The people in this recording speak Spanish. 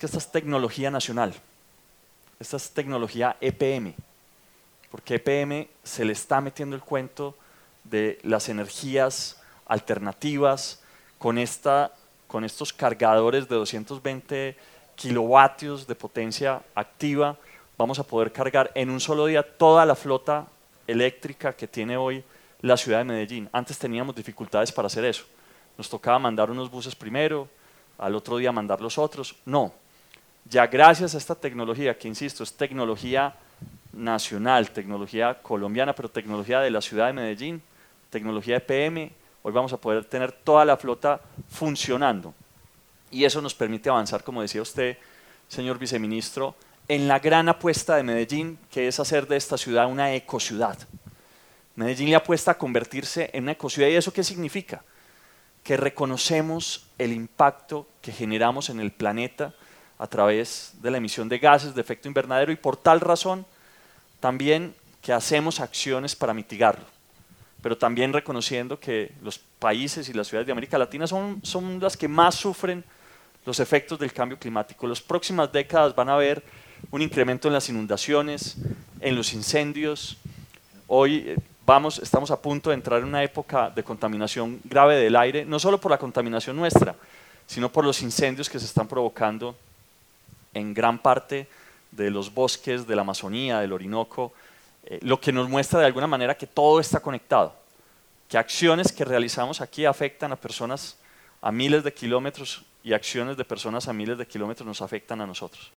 que esta es tecnología nacional, esta es tecnología EPM, porque EPM se le está metiendo el cuento de las energías alternativas con estos cargadores de 220 kilovatios de potencia activa. Vamos a poder cargar en un solo día toda la flota eléctrica que tiene hoy la ciudad de Medellín. Antes teníamos dificultades para hacer eso. Nos tocaba mandar unos buses primero, al otro día mandar los otros. No, ya gracias a esta tecnología, que insisto, es tecnología nacional, tecnología colombiana, pero tecnología de la ciudad de Medellín, tecnología EPM, hoy vamos a poder tener toda la flota funcionando. Y eso nos permite avanzar, como decía usted, señor viceministro, en la gran apuesta de Medellín, que es hacer de esta ciudad una ecociudad. Medellín le apuesta a convertirse en una ecociudad. ¿Y eso qué significa? Que reconocemos el impacto que generamos en el planeta a través de la emisión de gases de efecto invernadero y por tal razón también que hacemos acciones para mitigarlo, pero también reconociendo que los países y las ciudades de América Latina son las que más sufren los efectos del cambio climático. Las próximas décadas van a haber un incremento en las inundaciones, en los incendios. Hoy estamos a punto de entrar en una época de contaminación grave del aire, no solo por la contaminación nuestra, sino por los incendios que se están provocando en gran parte de los bosques de la Amazonía, del Orinoco, lo que nos muestra de alguna manera que todo está conectado, que acciones que realizamos aquí afectan a personas a miles de kilómetros y acciones de personas a miles de kilómetros nos afectan a nosotros.